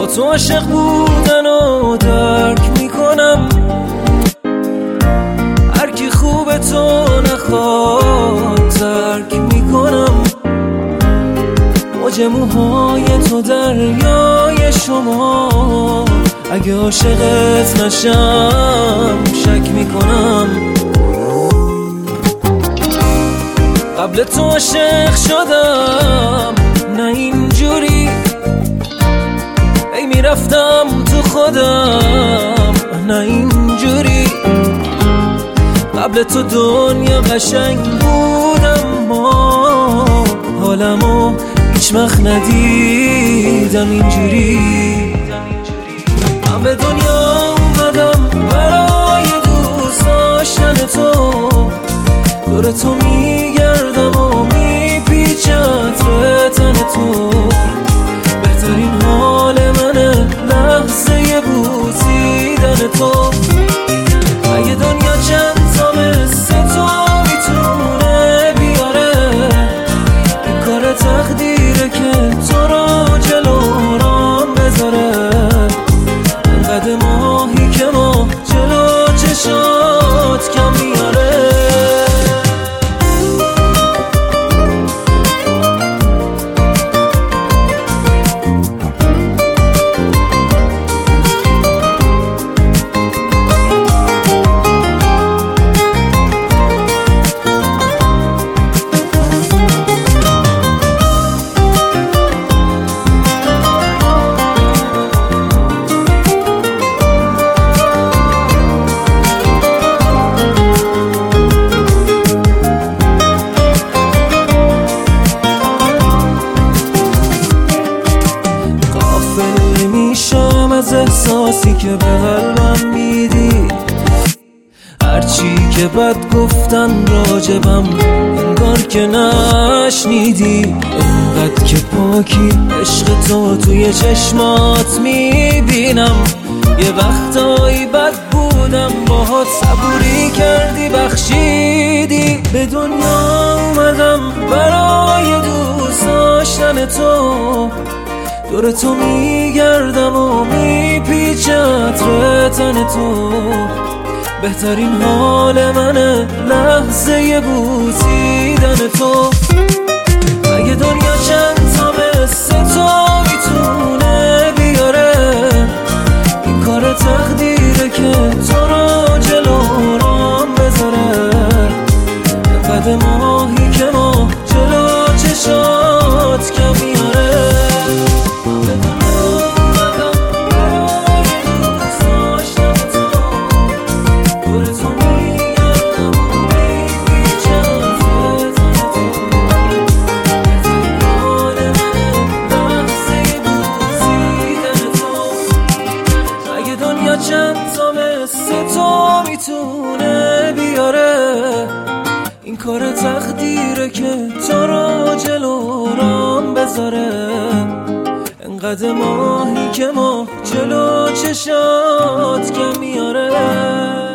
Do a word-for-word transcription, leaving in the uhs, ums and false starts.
تو عاشق بودن و درک میکنم، هر کی خوب تو نخواد ترک میکنم. موج موهای تو دریای شما، اگه عاشقت نشم شک میکنم. قبل تو عاشق شدم نه اینجوری، ای میرفتم تو خودم نه اینجوری. قبل تو دنیا قشنگ بودم، ما حالمو هیچ وقت ندیدم اینجوری. من به دنیا اومدم برای دوست داشتن تو، دور تو میگردم و میپیچم تو تن تو. بهترین حال منه لحظه بوسیدن تو. اگه دنیا چند تا مثل تو میتونه بیاره، این کار تقدیره که تو رو جلو رام بذاره. قد ماهی که ما جلو چشات کم میاره. از احساسی که به قلبم میدی، هرچی که بد گفتن راجبم انگار که نشنیدی. اینقدر که پاکی عشق تو توی چشمات میبینم. یه وقتایی بد بودم باهات صبوری کردی بخشیدی. به دنیا اومدم برای دوست داشتن تو، دور تو میگردم و میپیچم تو تن تو. بهترین حال منه لحظه بوسیدن تو. اگه دنیا چند تا مثل تو میتونه بیاره، این کار تقدیره که تو رو جلو رام بذاره. قد ماهی که ما جلو چشات کم میاره. چند تا مثل تو میتونه بیاره، این کار تقدیره که تو رو جلو رام بذاره. انقدر ماهی که ما جلو چشات کم میاره.